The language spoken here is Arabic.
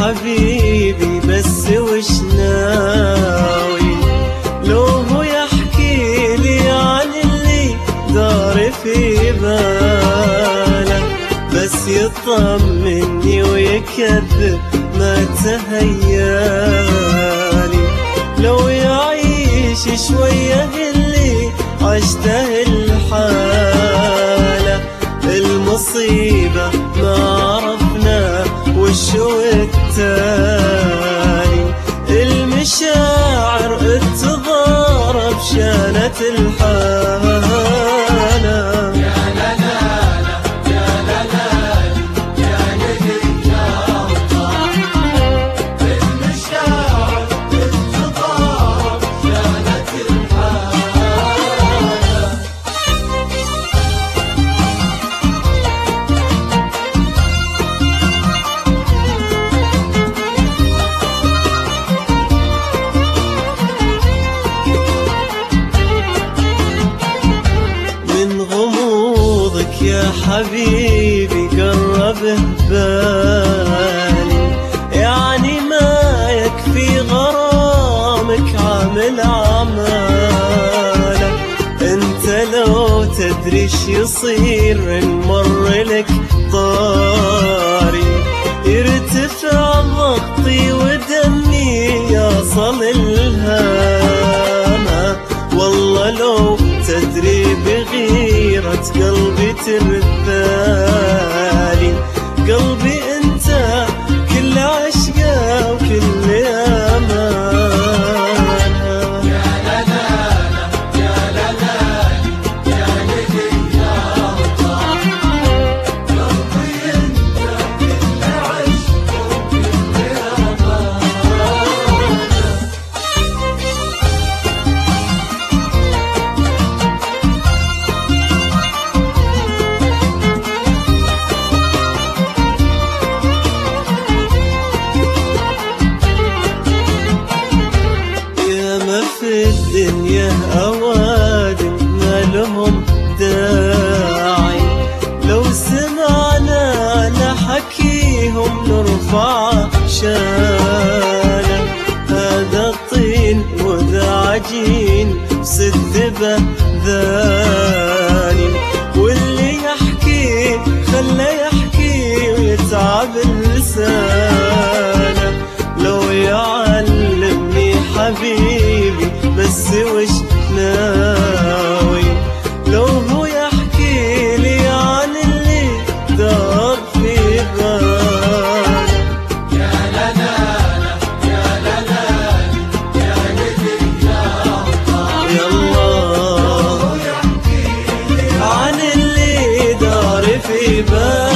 حبيبي بس وش ناوي؟ لو هو يحكي لي عن اللي دار في باله، بس يطمني ويكذب ما تهيالي. لو يعيش شوية اللي عشته الحالة، المصيبة ما عرفنا وشو التالي. المشاعر اتضارب شانت الحالة. يا حبيبي قربه بالي، يعني ما يكفي غرامك عامل عمالك. انت لو تدري ش يصير نمر لك طاري، يرتفع ضغطي ودمي يصل الهامة. والله لو تدري بغيرة قلبي ترثالي، قلبي انت كل عشقه وكل امانه. يا للالا يا للالي يا ليلي يا الله، قلبي انت كل عشقه وكل امانه. في الدنيا أوادم ما لهم داعي، لو سمعنا لحكيهم نرفع شانه. هذا طين وذا عجين سدبه ذاني، واللي يحكي خله يحكي ويتعب لسانه. لو يعلمني حبيبي بس وش ناوي؟ لو هو يحكي لي عن اللي دار في باله. يا للالا يا للالي يا ليلي يا الله، يا الله لو يحكي لي عن اللي دار في باله.